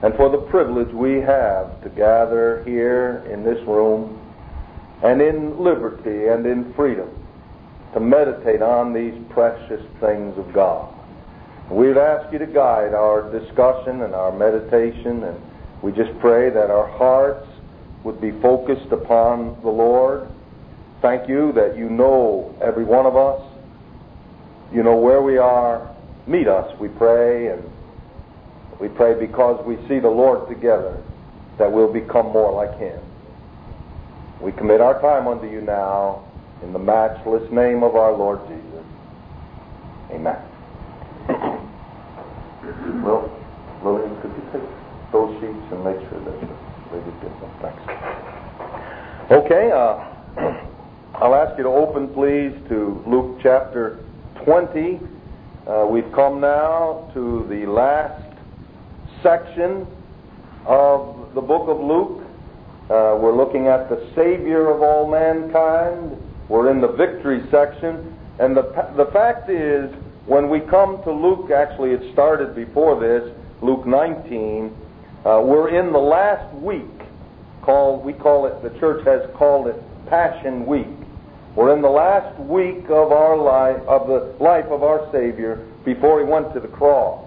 and for the privilege we have to gather here in this room and in liberty and in freedom to meditate on these precious things of God. We've asked you to guide our discussion and our meditation, and we just pray that our hearts would be focused upon the Lord. Thank you that you know every one of us. You know where we are. Meet us, we pray, and we pray because we see the Lord together that we'll become more like Him. We commit our time unto you now in the matchless name of our Lord Jesus. Amen. Well, Lillian, could you take those sheets and make sure that the lady gets them? Thanks. Okay, I'll ask you to open, please, to Luke chapter 20. We've come now to the last section of the book of Luke. We're looking at the Savior of all mankind. We're in the victory section. And the fact is, when we come to Luke, actually it started before this, Luke 19, we're in the last week. The church has called it Passion Week. We're in the last week of our life, of the life of our Savior before He went to the cross.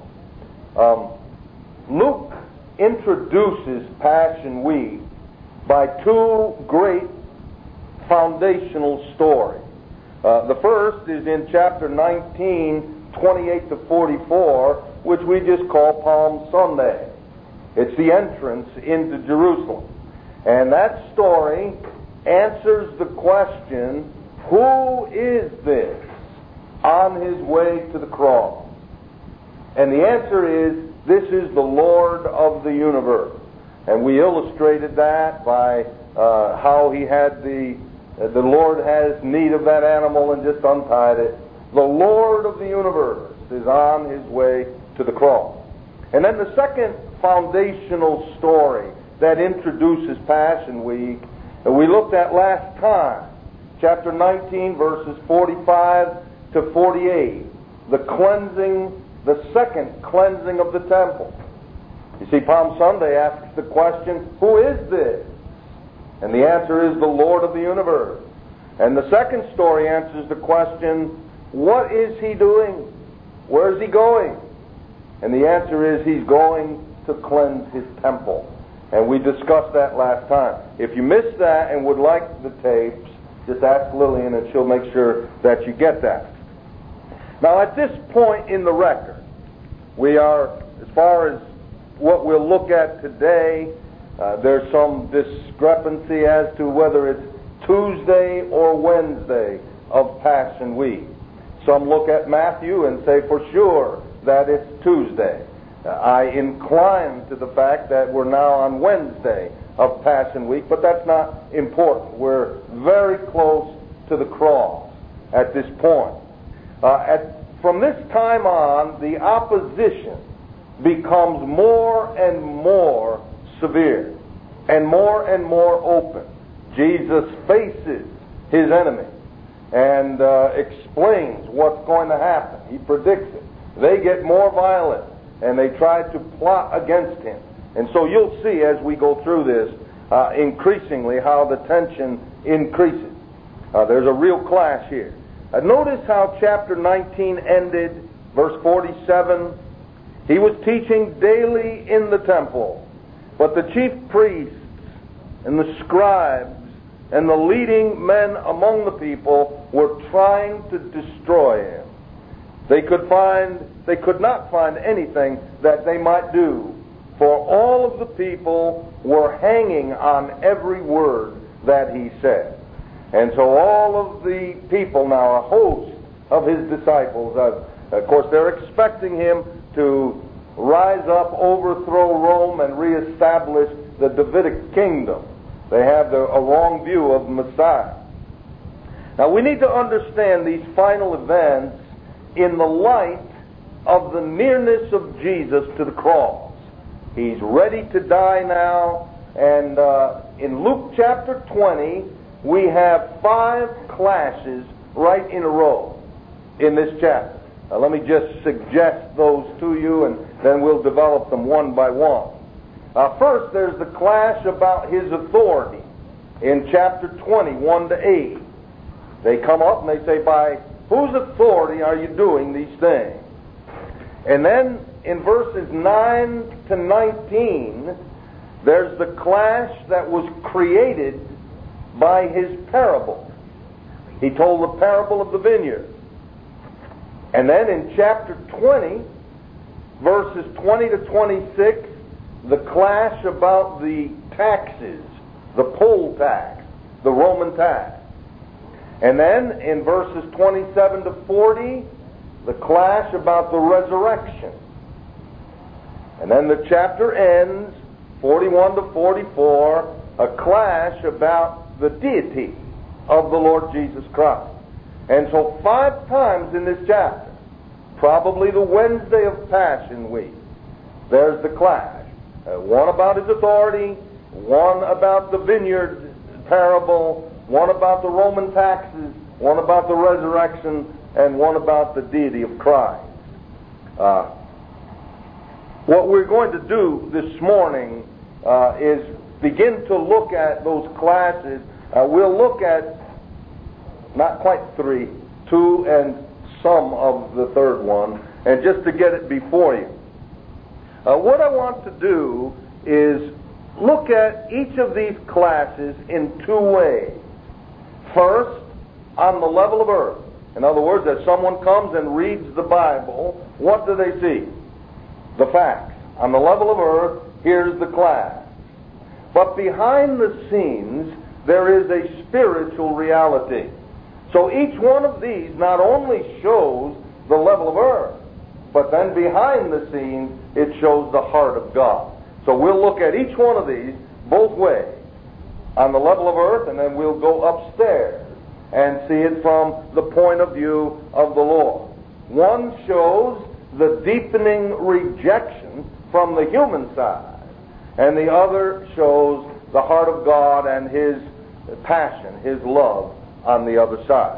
Luke introduces Passion Week by two great foundational stories. The first is in chapter 19, 28 to 44, which we just call Palm Sunday. It's the entrance into Jerusalem. And that story answers the question, who is this on His way to the cross? And the answer is, this is the Lord of the universe. And we illustrated that by how He had the Lord has need of that animal and just untied it. The Lord of the universe is on His way to the cross. And then the second foundational story that introduces Passion Week, we looked at last time, chapter 19, verses 45 to 48, the second cleansing of the temple. You see, Palm Sunday asks the question, who is this? And the answer is the Lord of the universe. And the second story answers the question, what is He doing? Where is He going? And the answer is He's going to cleanse His temple. And we discussed that last time. If you missed that and would like the tapes, just ask Lillian and she'll make sure that you get that. Now at this point in the record, we are, as far as what we'll look at today, there's some discrepancy as to whether it's Tuesday or Wednesday of Passion Week. Some look at Matthew and say for sure that it's Tuesday. I incline to the fact that we're now on Wednesday of Passion Week, but that's not important. We're very close to the cross at this point. From this time on, the opposition becomes more and more severe and more open. Jesus faces His enemy and explains what's going to happen. He predicts it. They get more violent and they try to plot against Him. And so you'll see as we go through this increasingly how the tension increases. There's a real clash here. Notice how chapter 19 ended, verse 47. He was teaching daily in the temple, but the chief priests and the scribes and the leading men among the people were trying to destroy Him. They could not find anything that they might do, for all of the people were hanging on every word that He said. And so all of the people now, a host of His disciples, of course they're expecting Him to rise up, overthrow Rome, and reestablish the Davidic kingdom. They have a wrong view of Messiah. Now we need to understand these final events in the light of the nearness of Jesus to the cross. He's ready to die now, and in Luke chapter 20, we have 5 clashes right in a row in this chapter. Now, let me just suggest those to you, and then we'll develop them one by one. First, there's the clash about his authority in chapter 20, 1 to 8. They come up and they say, by whose authority are you doing these things? And then in verses 9 to 19, there's the clash that was created by his parable. He told the parable of the vineyard. And then in chapter 20, verses 20 to 26, the clash about the taxes, the poll tax, the Roman tax. And then in verses 27 to 40, the clash about the resurrection. And then the chapter ends, 41 to 44, a clash about the deity of the Lord Jesus Christ. And so 5 times in this chapter, probably the Wednesday of Passion Week, there's the clash. One about his authority, one about the vineyard parable, one about the Roman taxes, one about the resurrection, and one about the deity of Christ. What we're going to do this morning is begin to look at those classes. We'll look at not quite 3, 2 and some of the third one, and just to get it before you. What I want to do is look at each of these classes in 2 ways. First, on the level of earth. In other words, as someone comes and reads the Bible, what do they see? The facts. On the level of earth, here's the class. But behind the scenes, there is a spiritual reality. So each one of these not only shows the level of earth, but then behind the scenes, it shows the heart of God. So we'll look at each one of these both ways. On the level of earth, and then we'll go upstairs and see it from the point of view of the Lord. One shows the deepening rejection from the human side, and the other shows the heart of God and His passion, His love on the other side.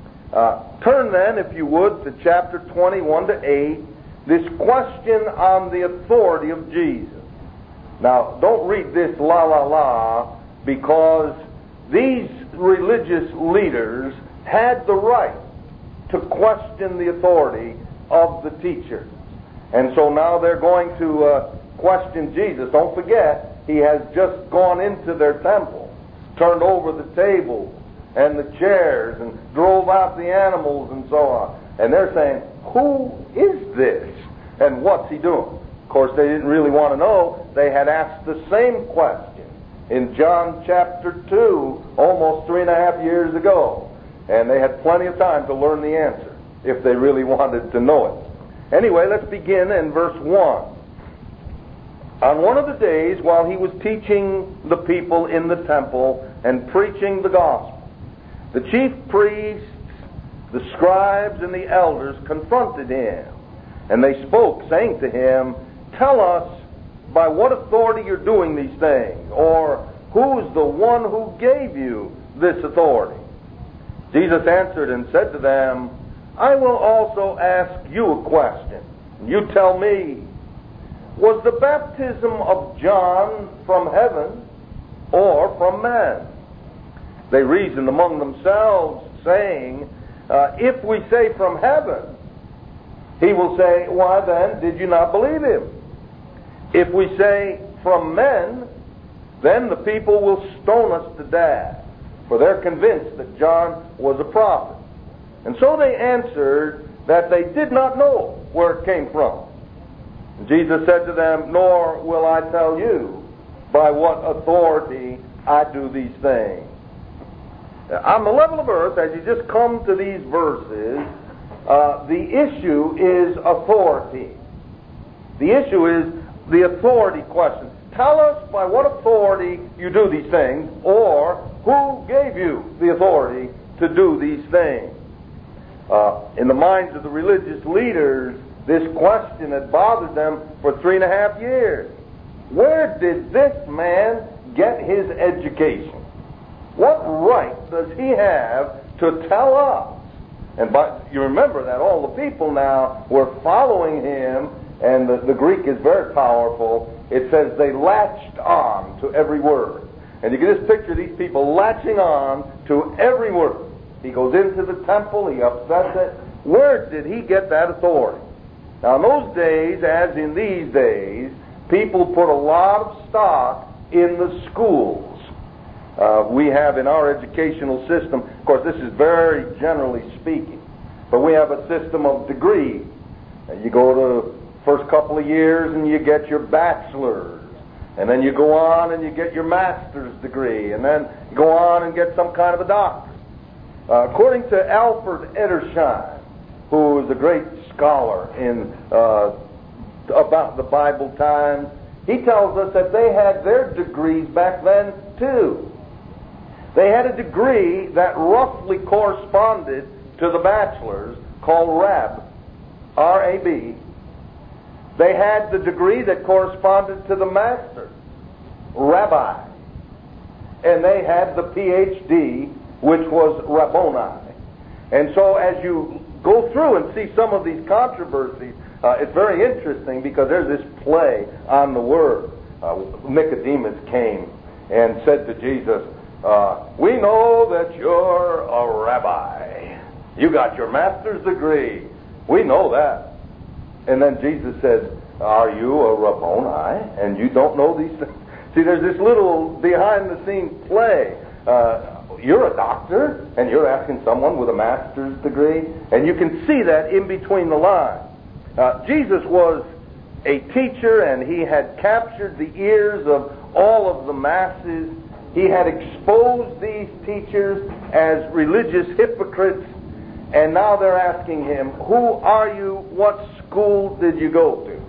Turn then, if you would, to chapter 21 to 8, this question on the authority of Jesus. Now, don't read this la la la, because these religious leaders had the right to question the authority of the teachers. And so now they're going to question Jesus. Don't forget, He has just gone into their temple, turned over the tables and the chairs, and drove out the animals and so on. And they're saying, who is this? And what's He doing? Of course, they didn't really want to know. They had asked the same question in John chapter 2, almost 3.5 years ago. And they had plenty of time to learn the answer, if they really wanted to know it. Anyway, let's begin in verse 1. On one of the days, while He was teaching the people in the temple and preaching the gospel, the chief priests, the scribes, and the elders confronted Him. And they spoke, saying to Him, "Tell us by what authority you're doing these things, or who's the one who gave you this authority?" Jesus answered and said to them, "I will also ask you a question. You tell me, was the baptism of John from heaven or from man?" They reasoned among themselves, saying, if we say from heaven, He will say, why then did you not believe Him? If we say from men, then the people will stone us to death, for they're convinced that John was a prophet. And so they answered that they did not know where it came from. And Jesus said to them, "Nor will I tell you by what authority I do these things." On the level of earth, as you just come to these verses, the issue is authority. The issue is the authority question. Tell us by what authority you do these things, or who gave you the authority to do these things? In the minds of the religious leaders, this question had bothered them for 3.5 years. Where did this man get his education? What right does he have to tell us? And you remember that all the people now were following him and the Greek is very powerful. It says they latched on to every word. And you can just picture these people latching on to every word. He goes into the temple, he upsets it. Where did he get that authority? Now, in those days, as in these days, people put a lot of stock in the schools. We have in our educational system, of course, this is very generally speaking, but we have a system of degrees. You go to the first couple of years and you get your bachelor's, and then you go on and you get your master's degree, and then you go on and get some kind of a doctorate. According to Alfred Edersheim, who is a great scholar in about the Bible times, he tells us that they had their degrees back then too. They had a degree that roughly corresponded to the bachelor's, called Rab, R-A-B. They had the degree that corresponded to the master's, Rabbi. And they had the Ph.D., which was Rabboni. And so as you go through and see some of these controversies, it's very interesting because there's this play on the word. Nicodemus came and said to Jesus, we know that you're a rabbi. You got your master's degree. We know that. And then Jesus said, are you a Rabboni and you don't know these things? See, there's this little behind-the-scenes play. You're a doctor, and you're asking someone with a master's degree, and you can see that in between the lines. Jesus was a teacher, and he had captured the ears of all of the masses. He had exposed these teachers as religious hypocrites, and now they're asking him, who are you? What school did you go to?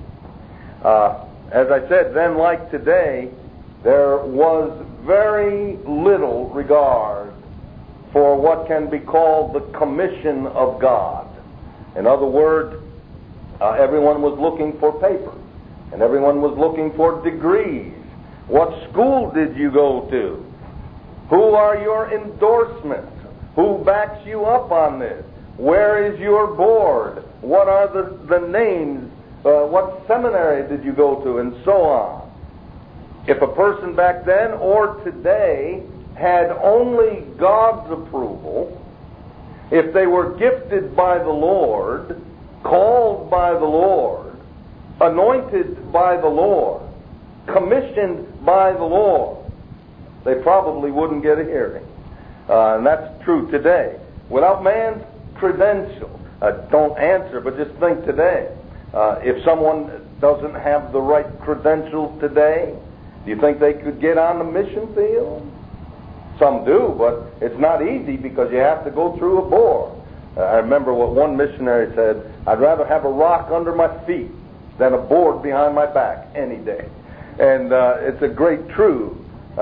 As I said, then like today, there was very little regard for what can be called the commission of God. In other words, everyone was looking for papers, and everyone was looking for degrees. What school did you go to? Who are your endorsements? Who backs you up on this? Where is your board? What are the names? What seminary did you go to? And so on. If a person back then or today had only God's approval, if they were gifted by the Lord, called by the Lord, anointed by the Lord, commissioned by the Lord, they probably wouldn't get a hearing. And that's true today. Without man's credential, don't answer, but just think today. If someone doesn't have the right credentials today, do you think they could get on the mission field? Some do, but it's not easy because you have to go through a board. I remember what one missionary said, I'd rather have a rock under my feet than a board behind my back any day. And it's a great truth.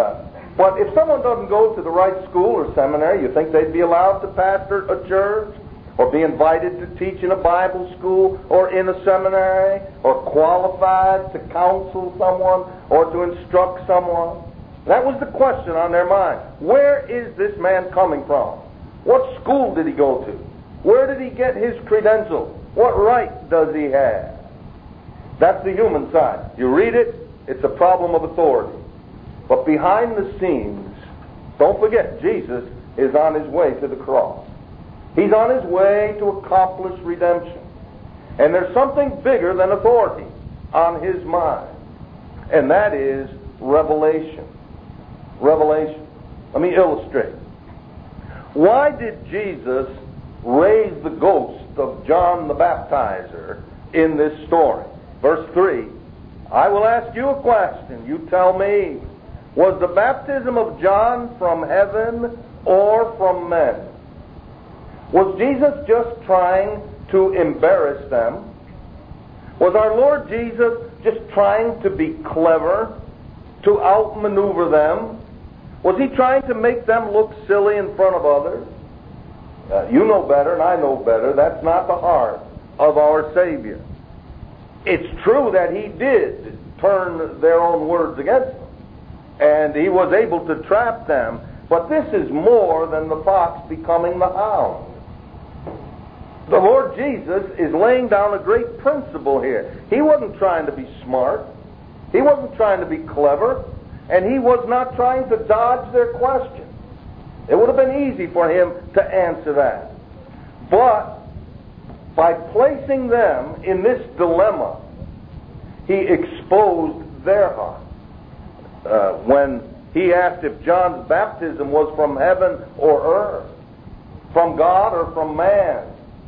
But if someone doesn't go to the right school or seminary, you think they'd be allowed to pastor a church? Or be invited to teach in a Bible school or in a seminary, or qualified to counsel someone or to instruct someone? That was the question on their mind. Where is this man coming from? What school did he go to? Where did he get his credentials? What right does he have? That's the human side. You read it, it's a problem of authority. But behind the scenes, don't forget, Jesus is on his way to the cross. He's on his way to accomplish redemption. And there's something bigger than authority on his mind. And that is revelation. Revelation. Let me illustrate. Why did Jesus raise the ghost of John the Baptizer in this story? Verse 3, I will ask you a question. You tell me, was the baptism of John from heaven or from men? Was Jesus just trying to embarrass them? Was our Lord Jesus just trying to be clever, to outmaneuver them? Was he trying to make them look silly in front of others? You know better and I know better. That's not the heart of our Savior. It's true that he did turn their own words against them, and he was able to trap them, but this is more than the fox becoming the hound. The Lord Jesus is laying down a great principle here. He wasn't trying to be smart. He wasn't trying to be clever. And he was not trying to dodge their question. It would have been easy for him to answer that. But by placing them in this dilemma, he exposed their heart. When he asked if John's baptism was from heaven or earth, from God or from man,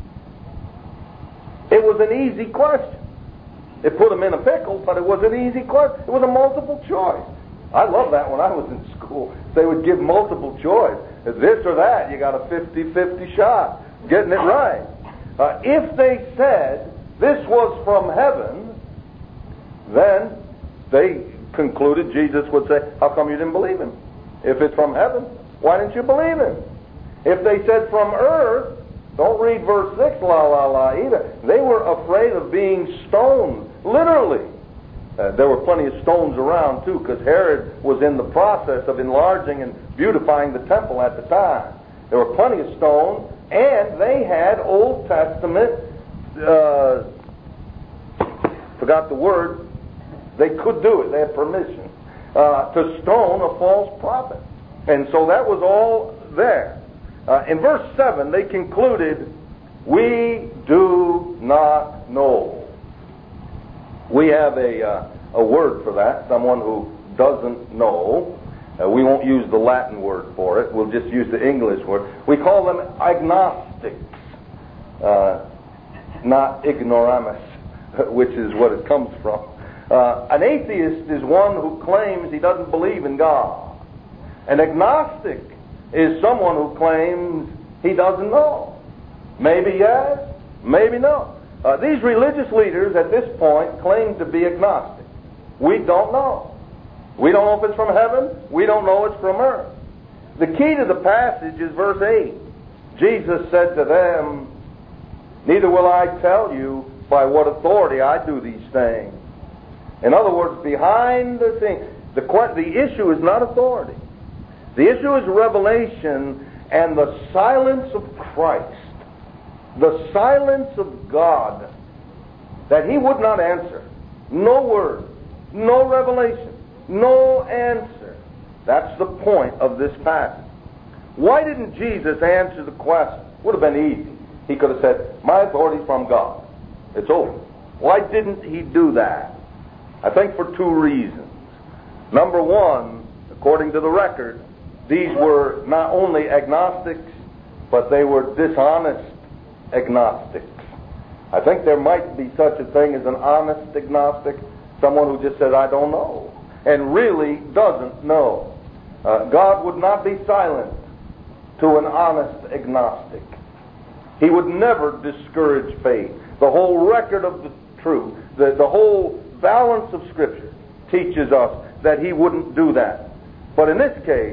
it was an easy question. It put him in a pickle, but it was an easy question. It was a multiple choice. I love that when I was in school. They would give multiple choice. This or that, you got a 50-50 shot getting it right. If they said this was from heaven, then they concluded Jesus would say, how come you didn't believe him? If it's from heaven, why didn't you believe him? If they said from earth, don't read verse 6, la la la either. They were afraid of being stoned, literally. There were plenty of stones around too, because Herod was in the process of enlarging and beautifying the temple at the time. There were plenty of stones, and they had Old Testament, forgot the word, they could do it, they had permission, to stone a false prophet. And so that was all there. In verse 7, they concluded, we do not know. We have a word for that, someone who doesn't know. We won't use the Latin word for it. We'll just use the English word. We call them agnostics, not ignoramus, which is what it comes from. An atheist is one who claims he doesn't believe in God. An agnostic is someone who claims he doesn't know. Maybe yes, maybe no. These religious leaders at this point claim to be agnostic. We don't know. We don't know if it's from heaven. We don't know it's from earth. The key to the passage is verse 8. Jesus said to them, neither will I tell you by what authority I do these things. In other words, behind the thing, the issue is not authority. The issue is revelation and the silence of Christ. The silence of God, that he would not answer. No word, no revelation, no answer. That's the point of this passage. Why didn't Jesus answer the question? Would have been easy. He could have said, my authority is from God. It's over. Why didn't he do that? I think for two reasons. Number one, according to the record, these were not only agnostics, but they were dishonest agnostics. I think there might be such a thing as an honest agnostic, someone who just says, I don't know, and really doesn't know. God would not be silent to an honest agnostic. He would never discourage faith. The whole record of the truth, the whole balance of Scripture teaches us that he wouldn't do that. But in this case,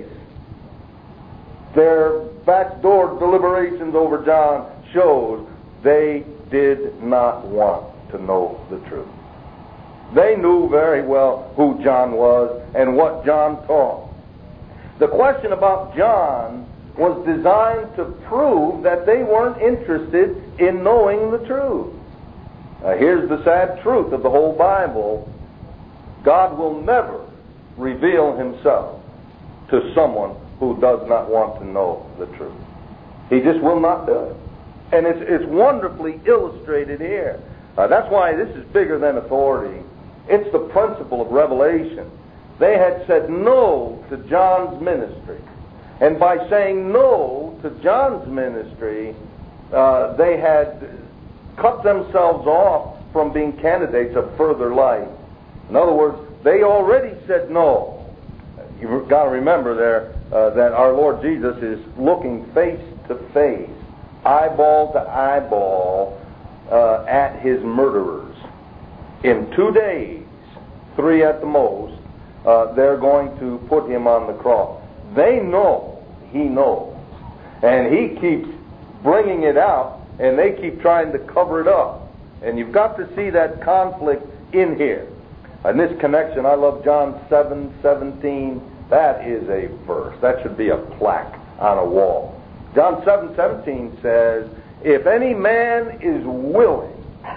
their backdoor deliberations over John shows they did not want to know the truth. They knew very well who John was and what John taught. The question about John was designed to prove that they weren't interested in knowing the truth. Here's the sad truth of the whole Bible. God will never reveal himself to someone who does not want to know the truth. He just will not do it. And it's wonderfully illustrated here. That's why this is bigger than authority. It's the principle of revelation. They had said no to John's ministry. And by saying no to John's ministry, they had cut themselves off from being candidates of further life. In other words, they already said no. You've got to remember there that our Lord Jesus is looking face to face, eyeball to eyeball, at his murderers. In 2 days, 3 at the most, they're going to put him on the cross. They know he knows. And he keeps bringing it out, and they keep trying to cover it up. And you've got to see that conflict in here. In this connection, I love John 7:17. That is a verse. That should be a plaque on a wall. John 7:17 says, if any man is willing,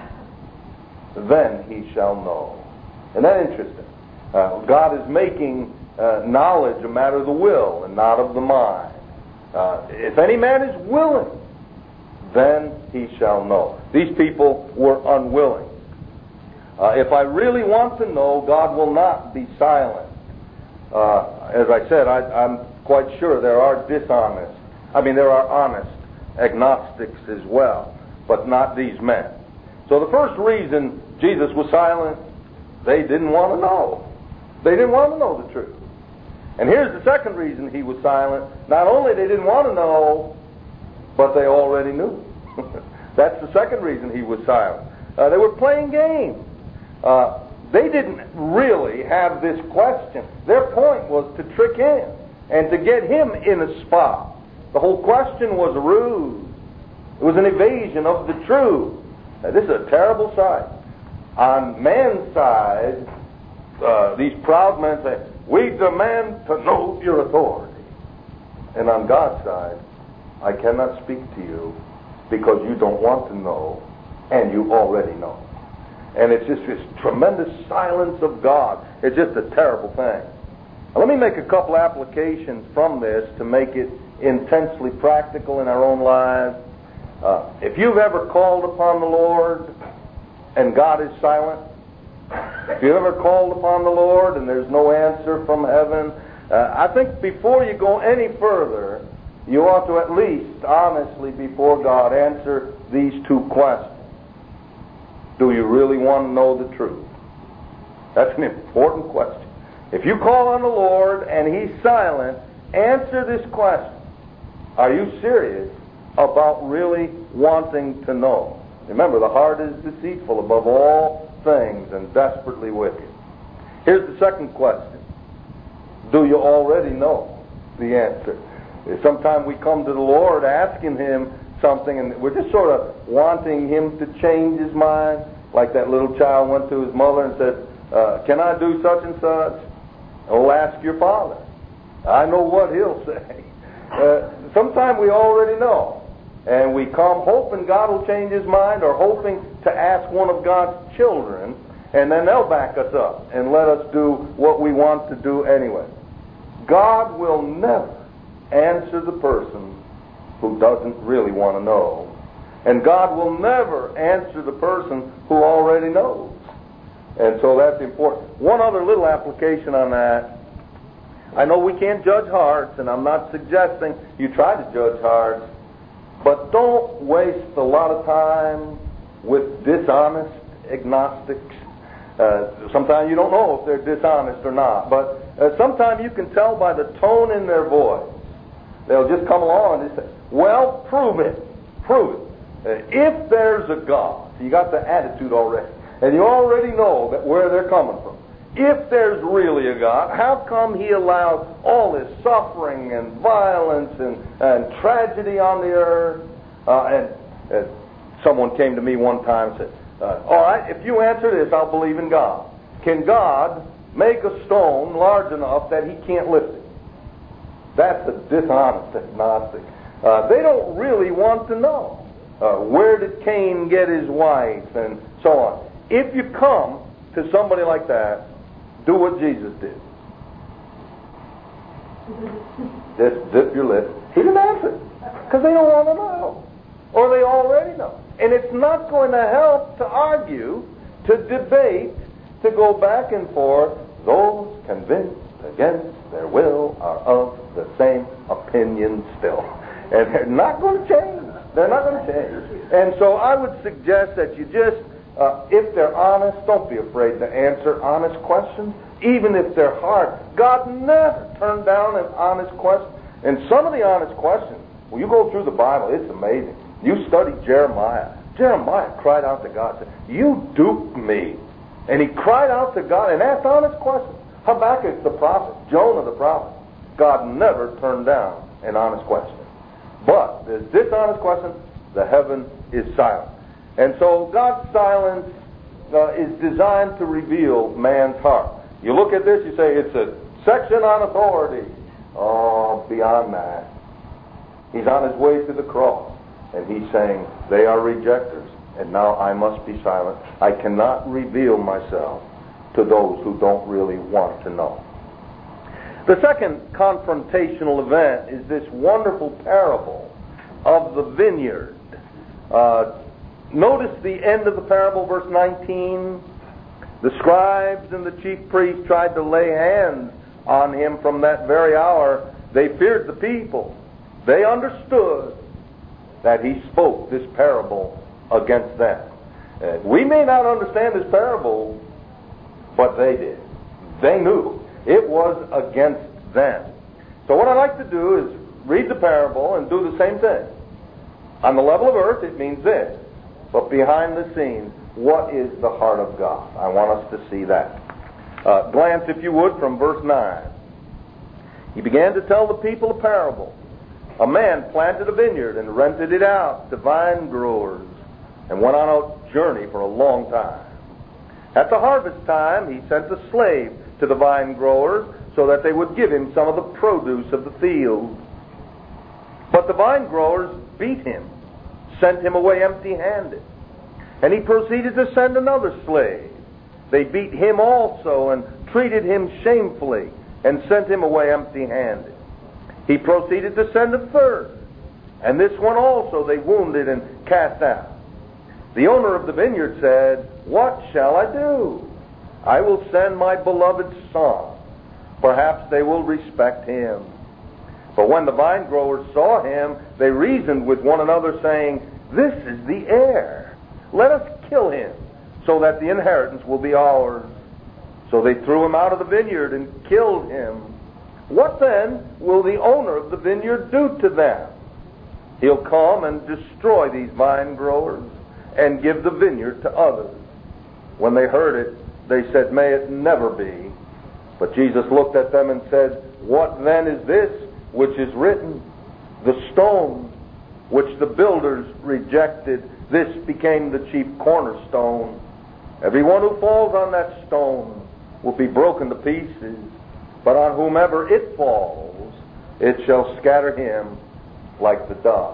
then he shall know. Isn't that interesting? God is making knowledge a matter of the will and not of the mind. If any man is willing, then he shall know. These people were unwilling. If I really want to know, God will not be silent. As I said, I'm quite sure there are there are honest agnostics as well, but not these men. So the first reason Jesus was silent, they didn't want to know. They didn't want to know the truth. And here's the second reason he was silent. Not only they didn't want to know, but they already knew. That's the second reason he was silent. They were playing games. They didn't really have this question. Their point was to trick him and to get him in a spot. The whole question was a ruse. It was an evasion of the truth. Now, this is a terrible sight. On man's side, these proud men say, "We demand to know your authority." And on God's side, "I cannot speak to you because you don't want to know, and you already know." And it's just this tremendous silence of God. It's just a terrible thing. Now, let me make a couple applications from this to make it intensely practical in our own lives. If you've ever called upon the Lord and God is silent, if you've ever called upon the Lord and there's no answer from heaven, I think before you go any further, you ought to at least honestly before God answer these two questions. Do you really want to know the truth? That's an important question. If you call on the Lord and He's silent, answer this question. Are you serious about really wanting to know? Remember, the heart is deceitful above all things and desperately wicked. Here's the second question. Do you already know the answer? Sometimes we come to the Lord asking Him something and we're just sort of wanting Him to change His mind, like that little child went to his mother and said, "Can I do such and such?" "Oh, ask your father. I know what he'll say." Sometimes we already know, and we come hoping God will change His mind or hoping to ask one of God's children, and then they'll back us up and let us do what we want to do anyway. God will never answer the person who doesn't really want to know, and God will never answer the person who already knows. And so that's important. One other little application on that. I know we can't judge hearts, and I'm not suggesting you try to judge hearts, but don't waste a lot of time with dishonest agnostics. Sometimes you don't know if they're dishonest or not, but sometimes you can tell by the tone in their voice. They'll just come along and just say, "Well, prove it. Prove it. If there's a God," you got the attitude already, and you already know that where they're coming from. If there's really a God, how come He allows all this suffering and violence and tragedy on the earth? And someone came to me one time and said, "All right, if you answer this, I'll believe in God. Can God make a stone large enough that He can't lift it?" That's a dishonest agnostic. They don't really want to know. Where did Cain get his wife, and so on. If you come to somebody like that, do what Jesus did. Just zip your lip. He didn't answer because they don't want to know, or they already know. And it's not going to help to argue, to debate, to go back and forth. Those convinced against their will are of the same opinion still. And they're not going to change. They're not going to change. And so I would suggest that you just, if they're honest, don't be afraid to answer honest questions, even if they're hard. God never turned down an honest question. And some of the honest questions, when you go through the Bible, it's amazing. You study Jeremiah. Jeremiah cried out to God, said, "You duped me." And he cried out to God and asked honest questions. Habakkuk the prophet, Jonah the prophet. God never turned down an honest question. But there's dishonest questions, the heaven is silent. And so God's silence is designed to reveal man's heart. You look at this, you say it's a section on authority. Oh, beyond that. He's on his way to the cross. And he's saying, they are rejectors, and now I must be silent. I cannot reveal myself to those who don't really want to know. The second confrontational event is this wonderful parable of the vineyard. Notice the end of the parable, verse 19. The scribes and the chief priests tried to lay hands on him from that very hour. They feared the people. They understood that he spoke this parable against them. We may not understand this parable, but they did. They knew it was against them. So what I like to do is read the parable and do the same thing. On the level of earth, it means this. But behind the scenes, what is the heart of God? I want us to see that. Glance, if you would, from verse 9. He began to tell the people a parable. A man planted a vineyard and rented it out to vine growers and went on a journey for a long time. At the harvest time, he sent a slave to the vine growers so that they would give him some of the produce of the field. But the vine growers beat him, sent him away empty-handed. And he proceeded to send another slave. They beat him also and treated him shamefully and sent him away empty-handed. He proceeded to send a third. And this one also they wounded and cast out. The owner of the vineyard said, "What shall I do? I will send my beloved son. Perhaps they will respect him." But when the vine growers saw him, they reasoned with one another, saying, "This is the heir. Let us kill him, so that the inheritance will be ours." So they threw him out of the vineyard and killed him. What then will the owner of the vineyard do to them? He'll come and destroy these vine growers and give the vineyard to others. When they heard it, they said, "May it never be." But Jesus looked at them and said, "What then is this which is written? The stone which the builders rejected, this became the chief cornerstone. Everyone who falls on that stone will be broken to pieces, but on whomever it falls, it shall scatter him like the dust."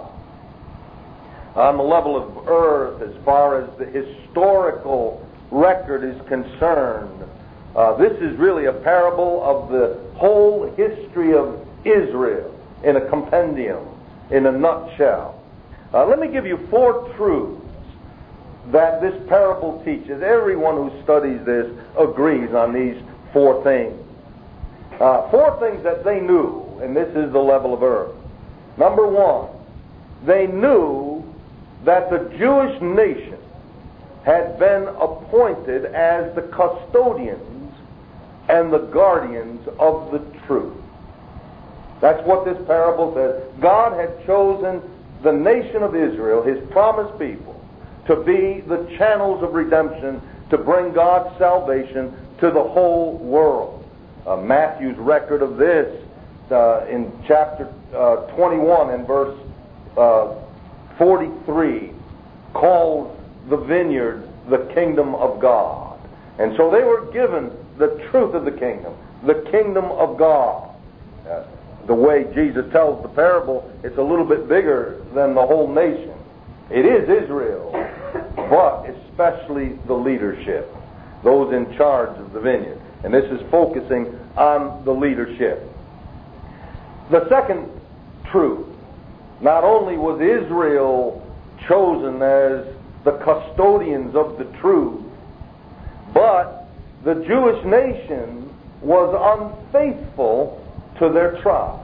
On the level of earth, as far as the historical record is concerned, this is really a parable of the whole history of Israel in a compendium, in a nutshell. Let me give you 4 truths that this parable teaches. Everyone who studies this agrees on these 4 things. 4 things that they knew, and this is the level of earth. Number 1, they knew that the Jewish nation had been appointed as the custodians and the guardians of the truth. That's what this parable says. God had chosen the nation of Israel, his promised people, to be the channels of redemption, to bring God's salvation to the whole world. Matthew's record of this in chapter 21 and verse 43 calls the vineyard the kingdom of God. And so they were given the truth of the kingdom of God. The way Jesus tells the parable, it's a little bit bigger than the whole nation. It is Israel, but especially the leadership, those in charge of the vineyard. And this is focusing on the leadership. The second truth, not only was Israel chosen as the custodians of the truth, but the Jewish nation was unfaithful to their trust.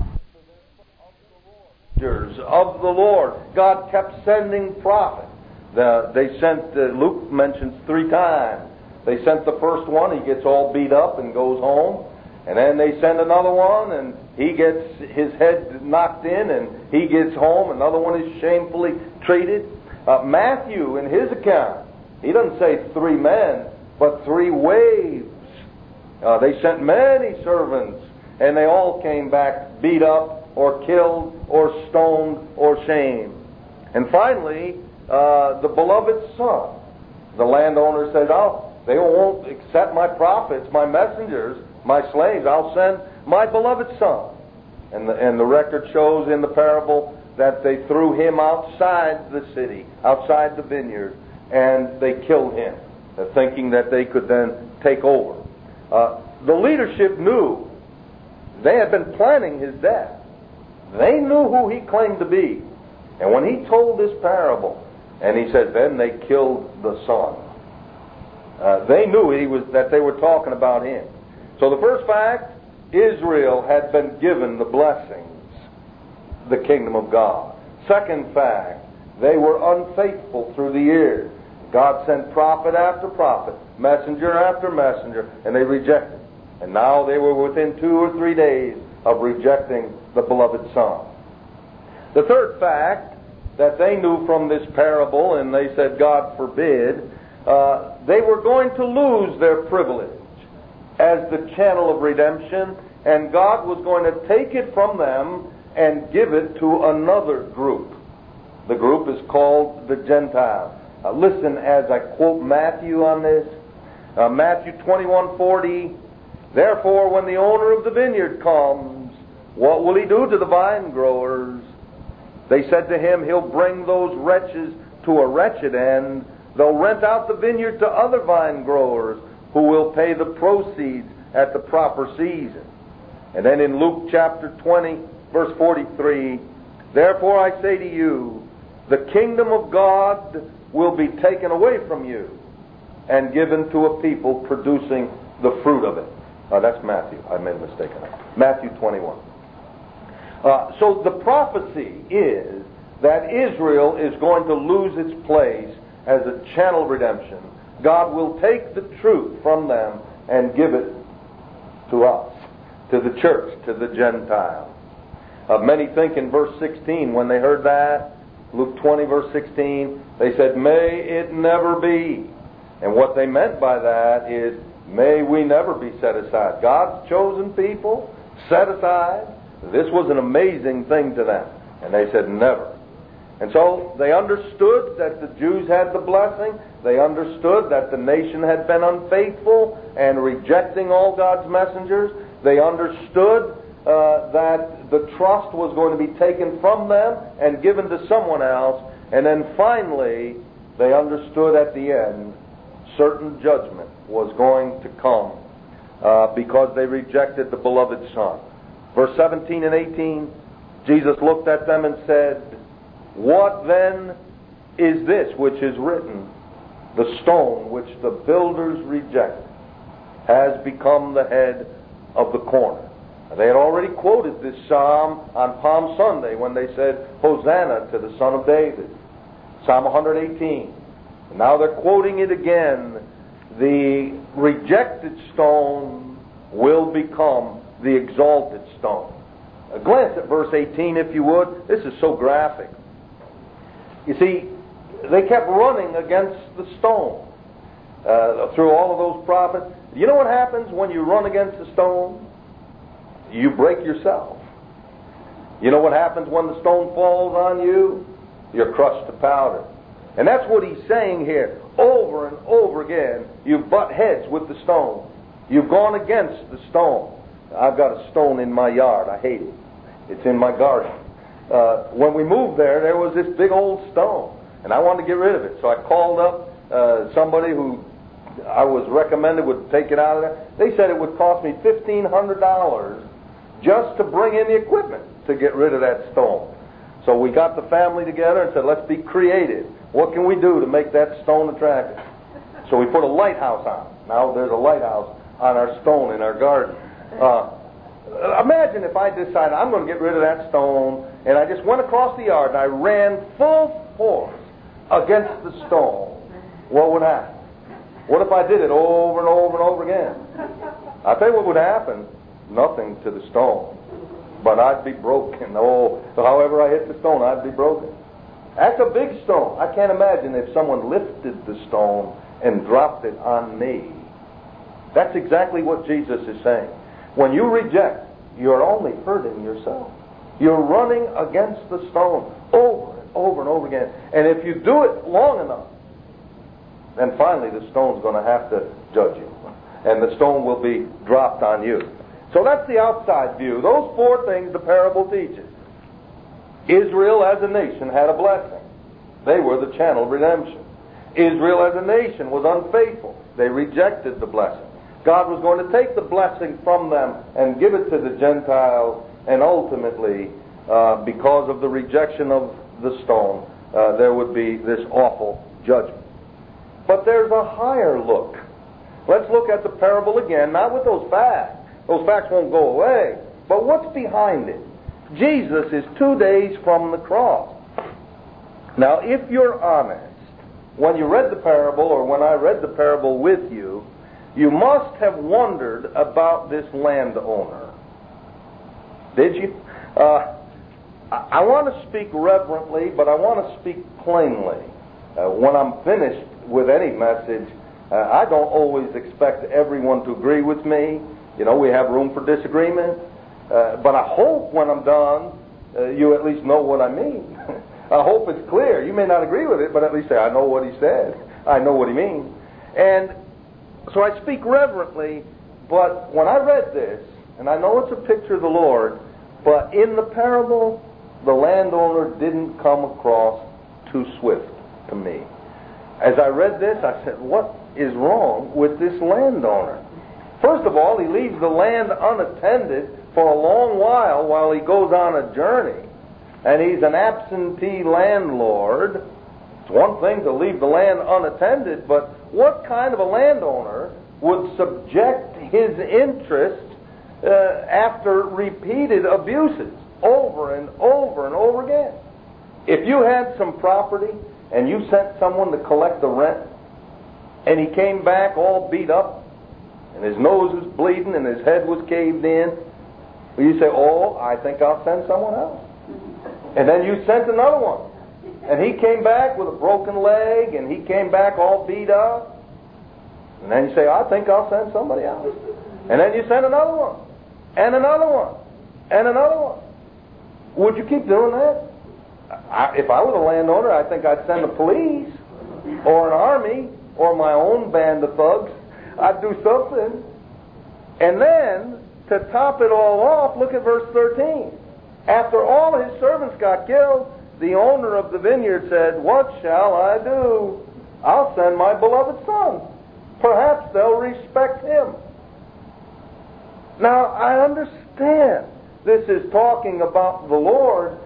Of the Lord, God kept sending prophets. They sent, Luke mentions 3 times. They sent the first one, he gets all beat up and goes home. And then they send another one, and he gets his head knocked in, and he gets home. Another one is shamefully treated. Matthew, in his account, he doesn't say 3 men, but 3 waves. They sent many servants, and they all came back beat up, or killed, or stoned, or shamed. And finally, the beloved son. The landowner says, "Oh, they won't accept my prophets, my messengers, my slaves. I'll send my beloved son." And the record shows in the parable that they threw him outside the city, outside the vineyard, and they killed him, thinking that they could then take over. The leadership knew. They had been planning his death. They knew who he claimed to be. And when he told this parable, and he said, then they killed the son, they knew that they were talking about him. So the first fact, Israel had been given the blessings, the kingdom of God. Second fact, they were unfaithful through the years. God sent prophet after prophet, messenger after messenger, and they rejected. And now they were within 2 or 3 days of rejecting the beloved Son. The third fact that they knew from this parable, and they said, God forbid, they were going to lose their privilege as the channel of redemption, and God was going to take it from them and give it to another group. The group is called the Gentiles. Listen as I quote Matthew on this. Matthew 21:40. Therefore, when the owner of the vineyard comes, what will he do to the vine growers? They said to him, he'll bring those wretches to a wretched end. They'll rent out the vineyard to other vine growers who will pay the proceeds at the proper season. And then in Luke chapter 20, verse 43, therefore I say to you, the kingdom of God will be taken away from you and given to a people producing the fruit of it. That's Matthew. I made a mistake on that. Matthew 21. So the prophecy is that Israel is going to lose its place as a channel of redemption. God will take the truth from them and give it to us, to the church, to the Gentiles. Many think in verse 16, when they heard that, Luke 20, verse 16, they said, may it never be. And what they meant by that is, may we never be set aside. God's chosen people, set aside. This was an amazing thing to them. And they said, never. And so they understood that the Jews had the blessing. They understood that the nation had been unfaithful and rejecting all God's messengers. They understood that the trust was going to be taken from them and given to someone else. And then finally, they understood at the end, certain judgment was going to come because they rejected the beloved Son. Verse 17 and 18, Jesus looked at them and said, what then is this which is written? The stone which the builders rejected has become the head of the corner. They had already quoted this psalm on Palm Sunday when they said, Hosanna to the Son of David. Psalm 118. And now they're quoting it again. The rejected stone will become the exalted stone. Glance at verse 18 if you would. This is so graphic. You see, they kept running against the stone through all of those prophets. You know what happens when you run against the stone? You break yourself. You know what happens when the stone falls on you? You're crushed to powder. And that's what he's saying here. Over and over again, you butt heads with the stone. You've gone against the stone. I've got a stone in my yard. I hate it. It's in my garden. When we moved there was this big old stone, and I wanted to get rid of it. So I called up somebody who I was recommended would take it out of there. They said it would cost me $1,500 just to bring in the equipment to get rid of that stone. So we got the family together and said, let's be creative. What can we do to make that stone attractive? So we put a lighthouse on it. Now there's a lighthouse on our stone in our garden. Imagine if I decided I'm going to get rid of that stone, and I just went across the yard and I ran full force against the stone. What would happen? What if I did it over and over and over again? I'll tell you what would happen. Nothing to the stone. But I'd be broken. Oh, so however I hit the stone, I'd be broken. That's a big stone. I can't imagine if someone lifted the stone and dropped it on me. That's exactly what Jesus is saying. When you reject, you're only hurting yourself. You're running against the stone over and over and over again. And if you do it long enough, then finally the stone's going to have to judge you. And the stone will be dropped on you. So that's the outside view. Those four things the parable teaches. Israel as a nation had a blessing. They were the channel of redemption. Israel as a nation was unfaithful. They rejected the blessing. God was going to take the blessing from them and give it to the Gentiles, and ultimately, because of the rejection of the stone, there would be this awful judgment. But there's a higher look. Let's look at the parable again, not with those facts. Those facts won't go away. But what's behind it? Jesus is 2 days from the cross. Now, if you're honest, when you read the parable, or when I read the parable with you, you must have wondered about this landowner. Did you? I want to speak reverently, but I want to speak plainly. When I'm finished with any message, I don't always expect everyone to agree with me. You know, we have room for disagreement. But I hope when I'm done, you at least know what I mean. I hope it's clear. You may not agree with it, but at least say, I know what he said. I know what he means. And so I speak reverently, but when I read this, and I know it's a picture of the Lord, but in the parable, the landowner didn't come across too swift to me. As I read this, I said, what is wrong with this landowner? First of all, he leaves the land unattended for a long while he goes on a journey. And he's an absentee landlord. It's one thing to leave the land unattended, but what kind of a landowner would subject his interest after repeated abuses over and over and over again? If you had some property and you sent someone to collect the rent, and he came back all beat up, and his nose was bleeding and his head was caved in, well, you say, oh, I think I'll send someone else. And then you sent another one. And he came back with a broken leg, and he came back all beat up. And then you say, I think I'll send somebody else. And then you send another one, and another one, and another one. Would you keep doing that? If I was a landowner, I think I'd send the police, or an army, or my own band of thugs. I'd do something. And then, to top it all off, look at verse 13. After all his servants got killed, the owner of the vineyard said, what shall I do? I'll send my beloved son. Perhaps they'll respect him. Now, I understand this is talking about the Lord,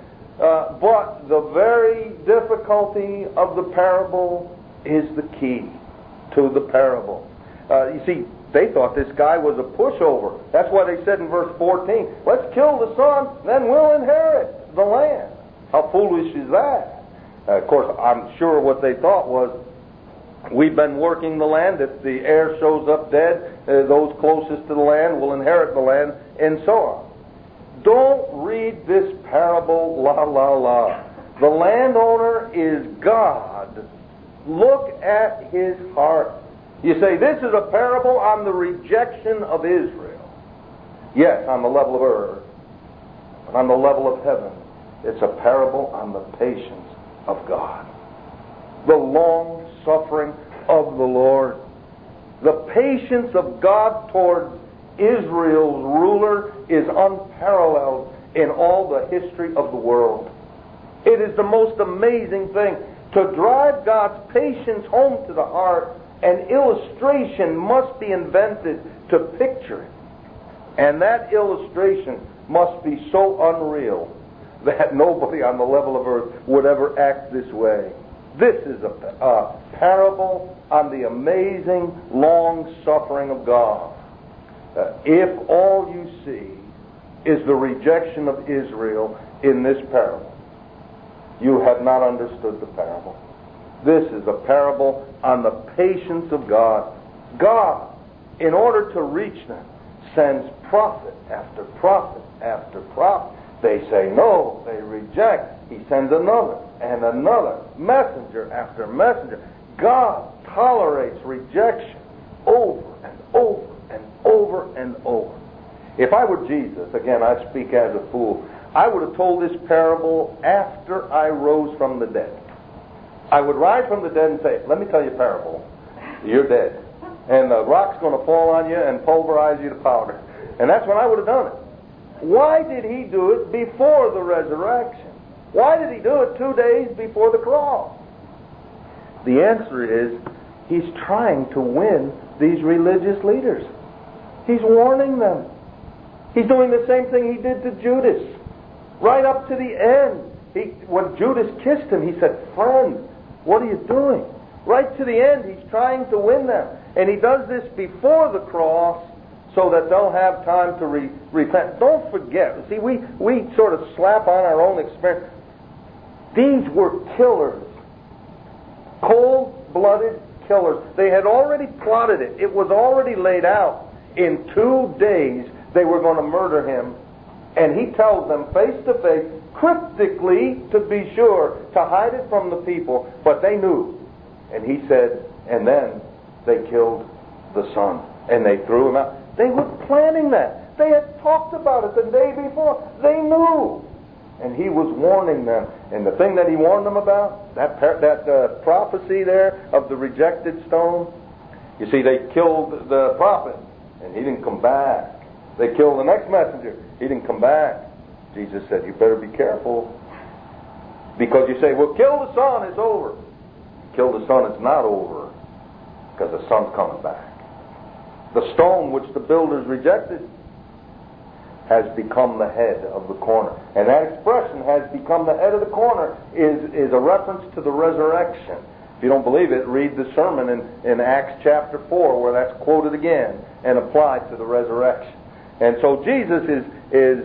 but the very difficulty of the parable is the key to the parable. You see, they thought this guy was a pushover. That's why they said in verse 14, let's kill the son, then we'll inherit the land. How foolish is that? Of course, I'm sure what they thought was, we've been working the land. If the heir shows up dead, those closest to the land will inherit the land, and so on. Don't read this parable la la la. The landowner is God. Look at his heart. You say, this is a parable on the rejection of Israel. Yes, on the level of earth. But on the level of heaven, it's a parable on the patience of God. The long suffering of the Lord. The patience of God towards Israel's ruler is unparalleled in all the history of the world. It is the most amazing thing. To drive God's patience home to the heart, an illustration must be invented to picture it. And that illustration must be so unreal that nobody on the level of earth would ever act this way. This is a parable on the amazing long suffering of God. If all you see is the rejection of Israel in this parable, you have not understood the parable. This is a parable on the patience of God. God, in order to reach them, sends prophet after prophet after prophet. They say no, they reject. He sends another and another, messenger after messenger. God tolerates rejection over and over and over and over. If I were Jesus, again, I speak as a fool, I would have told this parable after I rose from the dead. I would rise from the dead and say, let me tell you a parable. You're dead. And the rock's going to fall on you and pulverize you to powder. And that's when I would have done it. Why did he do it before the resurrection? Why did he do it 2 days before the cross? The answer is, he's trying to win these religious leaders. He's warning them. He's doing the same thing he did to Judas. Right up to the end. When Judas kissed him, he said, "Friend, what are you doing?" Right to the end, he's trying to win them. And he does this before the cross so that they'll have time to repent. Don't forget, see, we sort of slap on our own experience. These were killers. Cold-blooded killers. They had already plotted it. It was already laid out. In 2 days, they were going to murder him. And he tells them face to face, cryptically to be sure, to hide it from the people, but they knew. And he said, and then they killed the Son, and they threw him out. They were planning that. They had talked about it the day before. They knew. And he was warning them. And the thing that he warned them about, that prophecy there of the rejected stone, you see, they killed the prophet, and he didn't come back. They killed the next messenger. He didn't come back. Jesus said, you better be careful. Because you say, well, kill the Son, it's over. Kill the Son, it's not over. Because the Son's coming back. The stone which the builders rejected has become the head of the corner. And that expression, has become the head of the corner, is a reference to the resurrection. If you don't believe it, read the sermon in Acts chapter 4, where that's quoted again and applied to the resurrection. And so Jesus is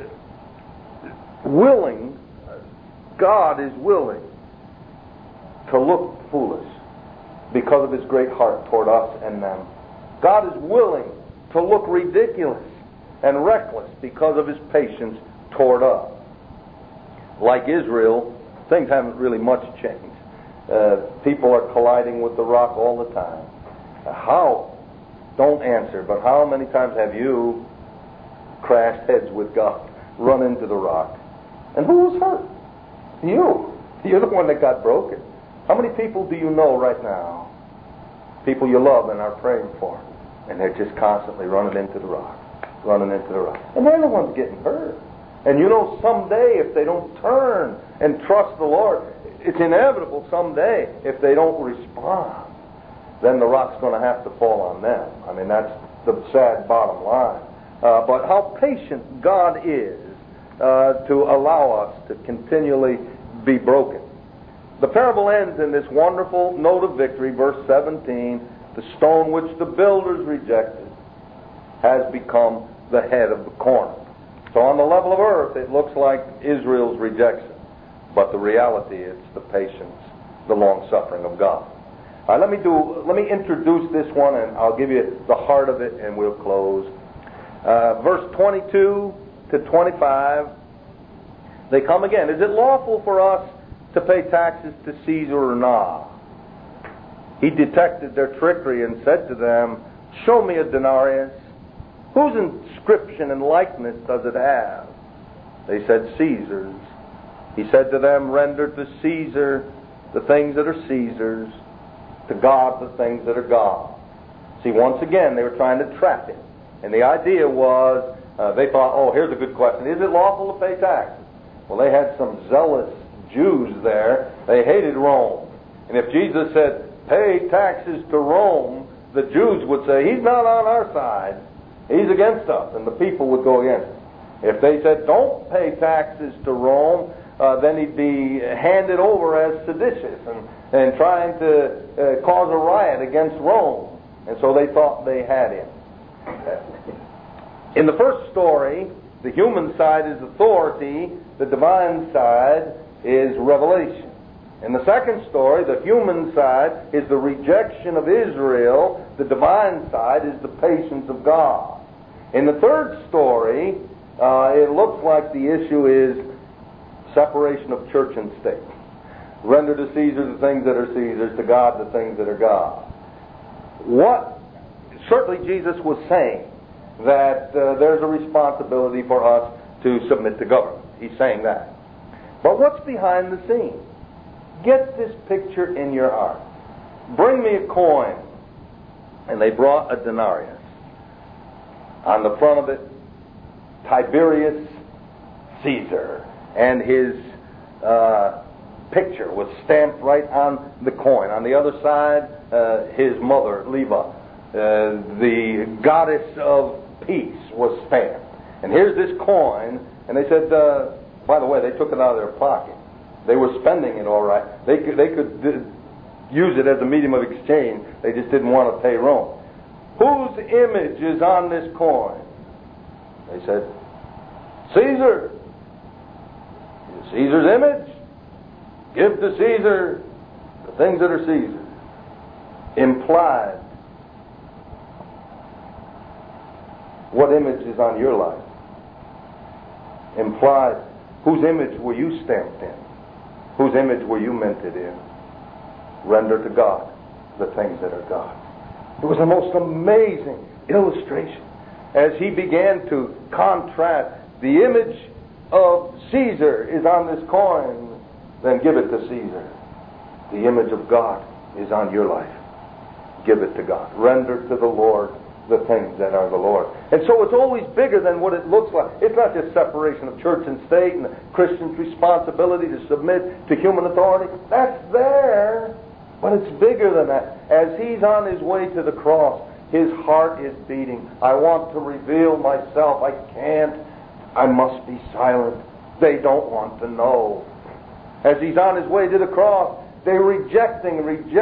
willing, God is willing to look foolish because of his great heart toward us and them. God is willing to look ridiculous and reckless because of his patience toward us. Like Israel, things haven't really much changed. People are colliding with the rock all the time. How? Don't answer, but how many times have you crashed heads with God, run into the rock? And who was hurt? You. You're the one that got broken. How many people do you know right now? People you love and are praying for. And they're just constantly running into the rock. Running into the rock. And they're the ones getting hurt. And you know someday if they don't turn and trust the Lord, it's inevitable someday if they don't respond, then the rock's going to have to fall on them. I mean, that's the sad bottom line. But how patient God is to allow us to continually be broken. The parable ends in this wonderful note of victory, verse 17. The stone which the builders rejected has become the head of the corner. So on the level of earth, it looks like Israel's rejection. But the reality is the patience, the long-suffering of God. All right, let me introduce this one, and I'll give you the heart of it, and we'll close. Verse 22 to 25, they come again. Is it lawful for us to pay taxes to Caesar or not? He detected their trickery and said to them, show me a denarius. Whose inscription and likeness does it have? They said, Caesar's. He said to them, render to Caesar the things that are Caesar's, to God the things that are God's. See, once again, they were trying to trap him. And the idea was, they thought, oh, here's a good question. Is it lawful to pay taxes? Well, they had some zealous Jews there. They hated Rome. And if Jesus said, pay taxes to Rome, the Jews would say, he's not on our side. He's against us. And the people would go against him. If they said, don't pay taxes to Rome, then he'd be handed over as seditious and trying to cause a riot against Rome. And so they thought they had him. In the first story, the human side is authority, the divine side is revelation. In the second story, the human side is the rejection of Israel, the divine side is the patience of God. In the third story, it looks like the issue is separation of church and state. Render to Caesar the things that are Caesar's, to God the things that are God's. Certainly Jesus was saying that there's a responsibility for us to submit to government. He's saying that. But what's behind the scenes? Get this picture in your heart. Bring me a coin. And they brought a denarius. On the front of it, Tiberius Caesar and his picture was stamped right on the coin. On the other side, his mother, Leva, the goddess of peace, was stamped. And here's this coin, and they said, by the way, they took it out of their pocket. They were spending it all right. They could use it as a medium of exchange. They just didn't want to pay Rome. Whose image is on this coin? They said, Caesar. Caesar's image. Give to Caesar the things that are Caesar. Implied. What image is on your life? Implied. Whose image were you stamped in? Whose image were you minted in? Render to God the things that are God. It was the most amazing illustration as he began to contrast. The image of Caesar is on this coin, then give it to Caesar. The image of God is on your life. Give it to God. Render to the Lord the things that are the Lord. And so it's always bigger than what it looks like. It's not just separation of church and state and the Christian's responsibility to submit to human authority. That's there, but it's bigger than that. As he's on his way to the cross, his heart is beating. I want to reveal myself. I can't. I must be silent. They don't want to know. As he's on his way to the cross, they're rejecting.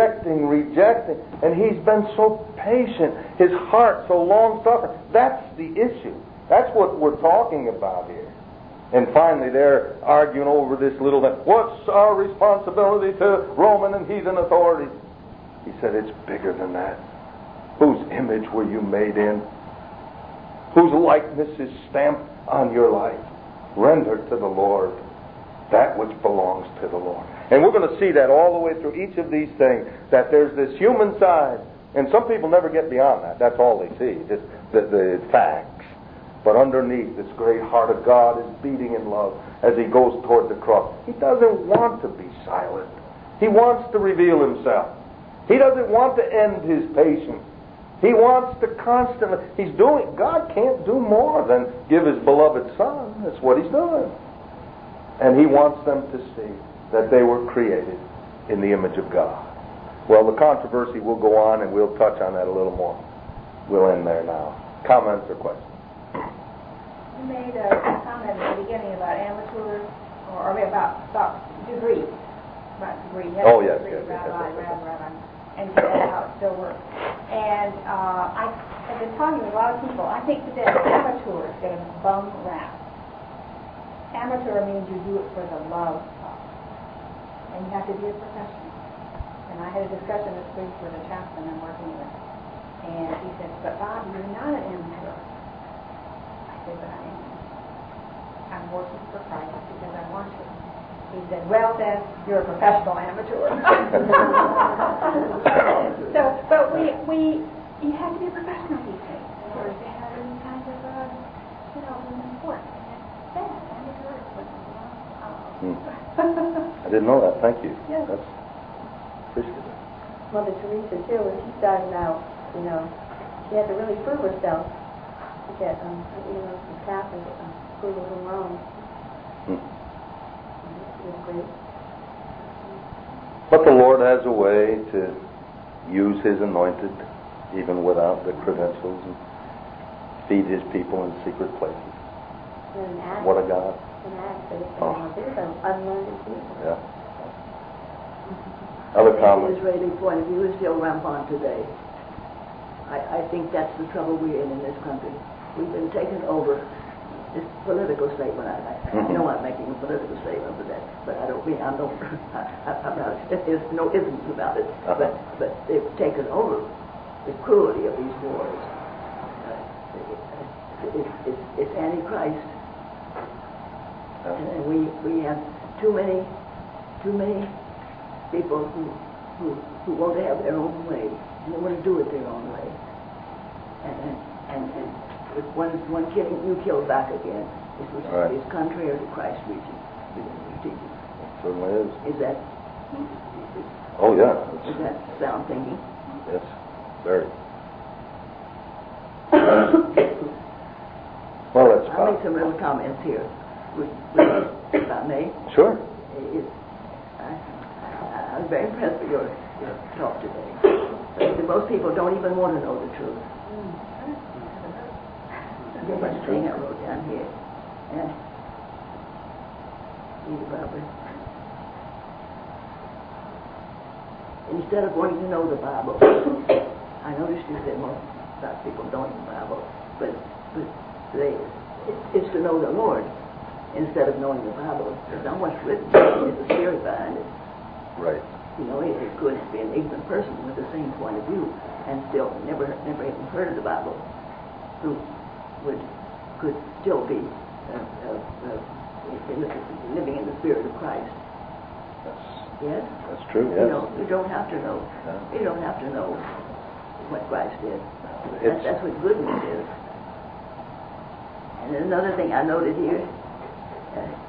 And he's been so patient. His heart so long-suffering. That's the issue. That's what we're talking about here. And finally, they're arguing over this little thing. What's our responsibility to Roman and heathen authorities? He said, it's bigger than that. Whose image were you made in? Whose likeness is stamped on your life? Render to the Lord that which belongs to the Lord. And we're going to see that all the way through each of these things, that there's this human side, and some people never get beyond that. That's all they see, just the facts. But underneath, this great heart of God is beating in love as he goes toward the cross. He doesn't want to be silent. He wants to reveal himself. He doesn't want to end his patience. He wants to constantly, God can't do more than give his beloved Son. That's what he's doing. And he wants them to see that they were created in the image of God. Well, the controversy will go on, and we'll touch on that a little more. We'll end there now. Comments or questions? You made a comment at the beginning about amateurs, or about degree. About degree. Oh, yes. Rabbi. And how it still works. And I've been talking to a lot of people. I think today amateurs get a bum rap. Amateur means you do it for the love of. And you have to be a professional. And I had a discussion this week with a chaplain I'm working with. And he said, but Bob, you're not an amateur. I said, but I am. I'm working for Christ because I want to. He said, well then, you're a professional amateur. But you have to be a professional these days in order to have any kind of, support. I didn't know that. Thank you. Yes. That's appreciative. Mother Teresa, too, when she started out, she had to really prove herself to get, some Catholic approval from Rome. It was great. But the Lord has a way to use his anointed, even without the credentials, and feed his people in secret places. What a God. These are unlearned people. Yeah. Other From comments? the Israeli point of view is still rampant today. I think that's the trouble we're in this country. We've been taken over. This political statement, I know I'm making a political statement for that, but I don't mean, I'm not, there's no isms about it, but they've taken over the cruelty of these wars. It's antichrist. And we have too many people who want to have their own way, and they want to do it their own way. And if one killing, you kill back again. It's contrary to Christ's teaching. It certainly is. Is that? Oh yeah. Is that sound thinking? Yes. Very. Well, that's I'll make some little comments here. If I may. Sure. I was very impressed with your talk today. But most people don't even want to know the truth. There's one thing I wrote down here. Read it, Barbara. Instead of wanting to know the Bible, I noticed you said most people don't know the Bible, but it's to know the Lord instead of knowing the Bible. There's not much written. There's a theory behind it. Right. You know, it could be an ignorant person with the same point of view and still never even heard of the Bible, who could still be living in the Spirit of Christ. Yes? That's true, yes. You know, you don't have to know. You don't have to know what Christ did. That's what goodness is. And then another thing I noted here,